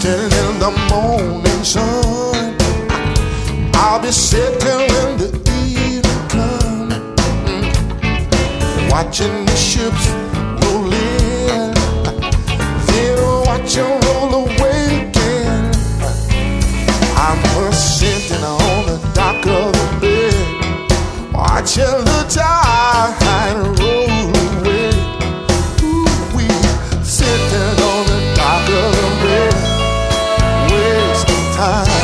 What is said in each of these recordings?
rising in the morning sun. I'll be sitting when the evening comes, watching the ships roll in, then watch them roll away again. I'm sitting on the dock of the bay, watching the tide roll away. Ooh, we sitting on the dock of the bay, wasting time.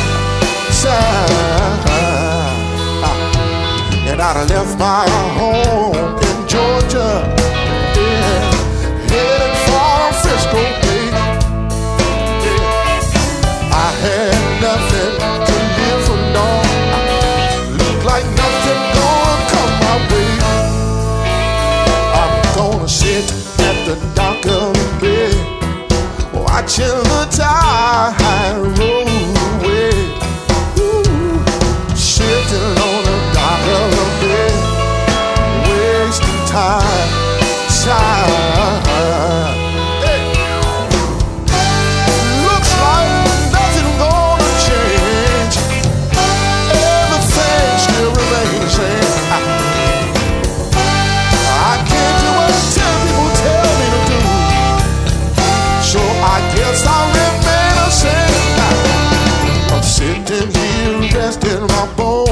And I left my home in Georgia, yeah, headed for Frisco Bay. Yeah. I had nothing to live for long. Looked like nothing gonna come my way. I'm gonna sit at the dock of the bay, watching the tide roll away. Sitting on the dock of the bay, wasting time. Hey. Looks like nothing gonna change. Everything still remains the same. I can't do what 10 people tell me to do, so I guess I'll remain the same. I'm sitting here resting my bones.